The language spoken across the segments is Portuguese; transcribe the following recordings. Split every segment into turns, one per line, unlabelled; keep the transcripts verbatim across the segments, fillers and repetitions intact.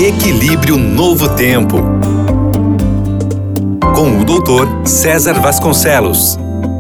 Equilíbrio Novo Tempo, com o doutor César Vasconcelos.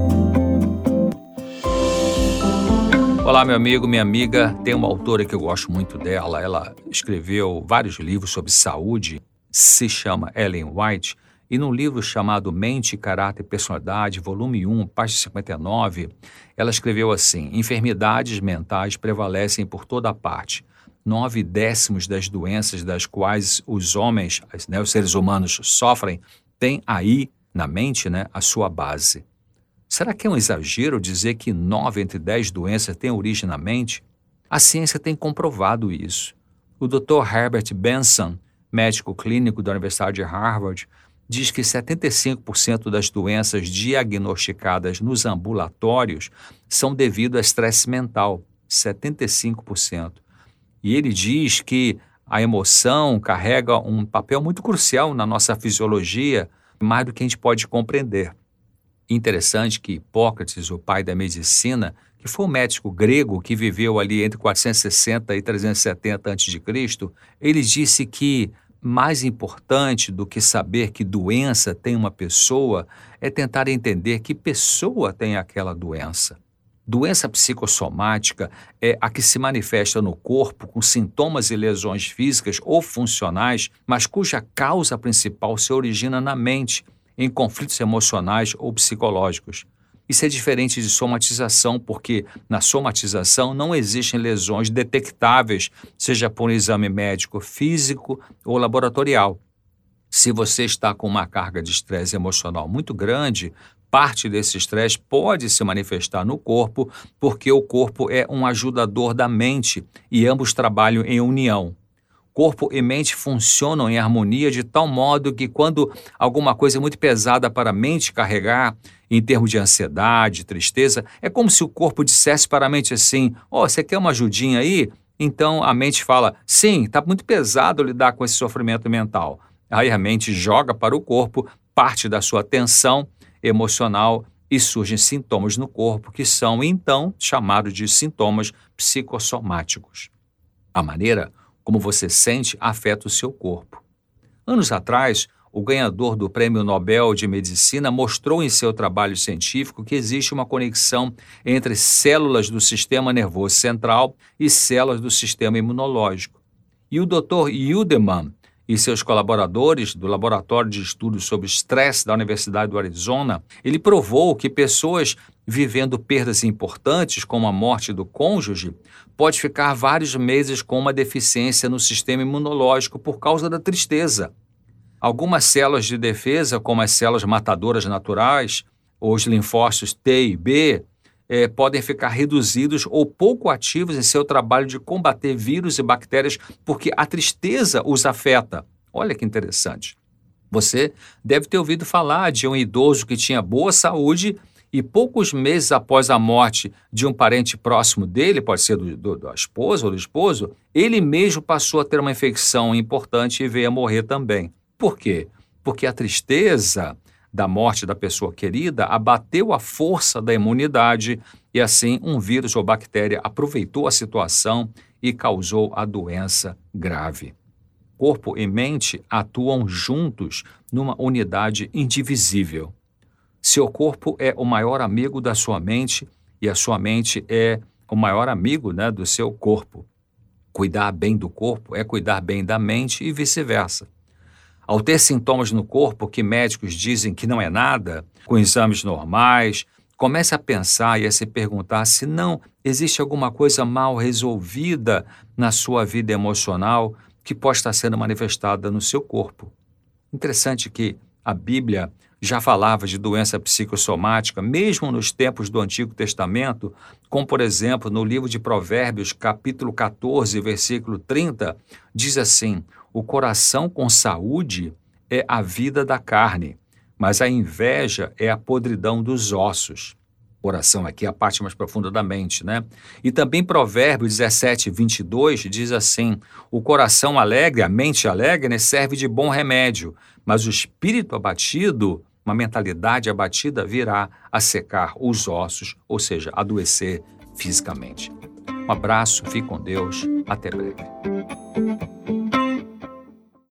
Olá, meu amigo, minha amiga. Tem uma autora que eu gosto muito dela. Ela escreveu vários livros sobre saúde, se chama Ellen White, e num livro chamado Mente, Caráter e Personalidade, volume um, página cinquenta e nove, ela escreveu assim: enfermidades mentais prevalecem por toda parte. Nove décimos das doenças das quais os homens, né, os seres humanos sofrem, têm aí, na mente, né, a sua base. Será que é um exagero dizer que nove entre dez doenças têm origem na mente? A ciência tem comprovado isso. O doutor Herbert Benson, médico clínico da Universidade de Harvard, diz que setenta e cinco por cento das doenças diagnosticadas nos ambulatórios são devido a estresse mental. setenta e cinco por cento. E ele diz que a emoção carrega um papel muito crucial na nossa fisiologia, mais do que a gente pode compreender. Interessante que Hipócrates, o pai da medicina, que foi um médico grego que viveu ali entre quatrocentos e sessenta e trezentos e setenta antes de Cristo, ele disse que mais importante do que saber que doença tem uma pessoa é tentar entender que pessoa tem aquela doença. Doença psicossomática é a que se manifesta no corpo com sintomas e lesões físicas ou funcionais, mas cuja causa principal se origina na mente, em conflitos emocionais ou psicológicos. Isso é diferente de somatização, porque na somatização não existem lesões detectáveis, seja por um exame médico, físico ou laboratorial. Se você está com uma carga de estresse emocional muito grande, parte desse estresse pode se manifestar no corpo, porque o corpo é um ajudador da mente e ambos trabalham em união. Corpo e mente funcionam em harmonia de tal modo que quando alguma coisa é muito pesada para a mente carregar, em termos de ansiedade, tristeza, é como se o corpo dissesse para a mente assim: ó, oh, você quer uma ajudinha aí? Então a mente fala: sim, está muito pesado lidar com esse sofrimento mental. Aí a mente joga para o corpo parte da sua tensão emocional e surgem sintomas no corpo que são então chamados de sintomas psicossomáticos. A maneira como você sente afeta o seu corpo. Anos atrás, o ganhador do Prêmio Nobel de Medicina mostrou em seu trabalho científico que existe uma conexão entre células do sistema nervoso central e células do sistema imunológico. E o doutor Yudeman e seus colaboradores do Laboratório de Estudos sobre Estresse da Universidade do Arizona, ele provou que pessoas vivendo perdas importantes, como a morte do cônjuge, pode ficar vários meses com uma deficiência no sistema imunológico por causa da tristeza. Algumas células de defesa, como as células matadoras naturais, ou os linfócitos T e B, eh, podem ficar reduzidos ou pouco ativos em seu trabalho de combater vírus e bactérias, porque a tristeza os afeta. Olha que interessante. Você deve ter ouvido falar de um idoso que tinha boa saúde e poucos meses após a morte de um parente próximo dele, pode ser do, do, da esposa ou do esposo, ele mesmo passou a ter uma infecção importante e veio a morrer também. Por quê? Porque a tristeza da morte da pessoa querida abateu a força da imunidade e assim um vírus ou bactéria aproveitou a situação e causou a doença grave. Corpo e mente atuam juntos numa unidade indivisível. Seu corpo é o maior amigo da sua mente e a sua mente é o maior amigo, né, do seu corpo. Cuidar bem do corpo é cuidar bem da mente e vice-versa. Ao ter sintomas no corpo que médicos dizem que não é nada, com exames normais, comece a pensar e a se perguntar se não existe alguma coisa mal resolvida na sua vida emocional que pode estar sendo manifestada no seu corpo. Interessante que a Bíblia já falava de doença psicossomática, mesmo nos tempos do Antigo Testamento, como, por exemplo, no livro de Provérbios, capítulo quatorze, versículo trinta, diz assim: o coração com saúde é a vida da carne, mas a inveja é a podridão dos ossos. Coração aqui é a parte mais profunda da mente, né? E também Provérbios dezessete, vinte e dois diz assim: o coração alegre, a mente alegre, né, serve de bom remédio, mas o espírito abatido, uma mentalidade abatida, virá a secar os ossos, ou seja, adoecer fisicamente. Um abraço, fique com Deus, até breve.